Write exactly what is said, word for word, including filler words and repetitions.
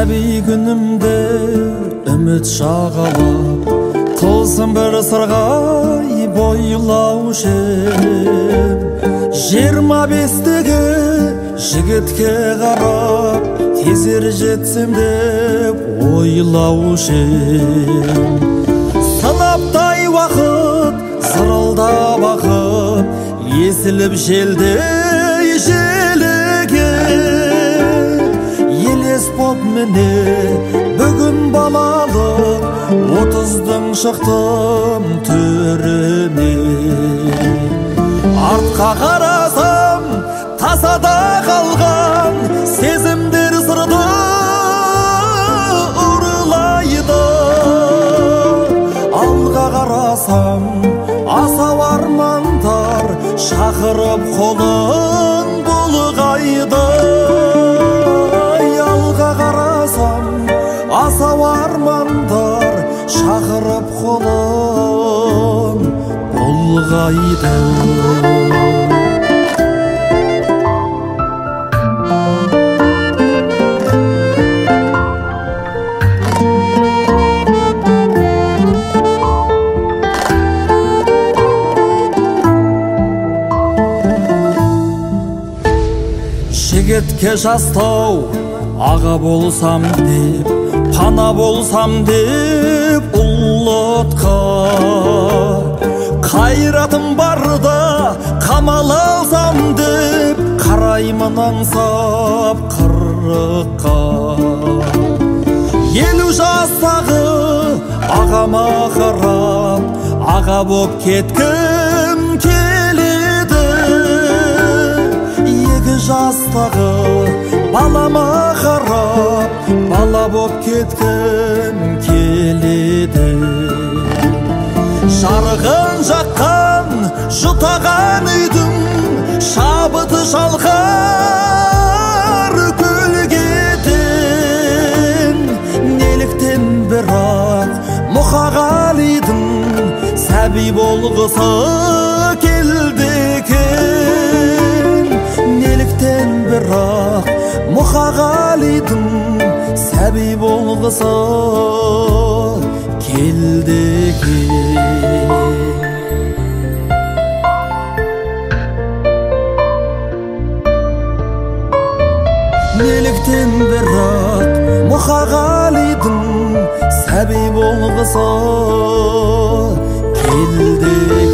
сәби күнімде үміт шағалап, тылсым бір сырғай бойлаушы ем. Жиырма бестегі жігітке қарап, тезер жетсем деп ойлаушы ем. Сынаптай уақыт зырылдап ақып, есіліп желдей желіге. Елес боп міне бүгін балалық, отыздың шықтым төріне. Артқа қарасам тасада қалған сезімдер сырды ұрлайды. Алға қарасам асау армандар шақырып қолын бұлғайды. Алға қарасам асау армандар шақырып қолын бұлғайды. Жігітке жастау аға болсам деп, пана болсам деп ұлытқа. Қайратым барда қамал алсам деп, қараймын аңсап қырыққа. Елу жастағы ағама қарап, аға боп кеткім келеді. Екі жастағы балама қарап, бала боп кеткім келеді. Жарығын жаққан жұтаған үйдің шабыты шалқар көлгеден. Неліктен бірақ Мұқағалидың сәби болғысы келді екен. Неліктен бірақ Мұқағалидың сәби болғысы келді екен. Неліктен бірақ Мұқағалидың сәби болғысы келді екен.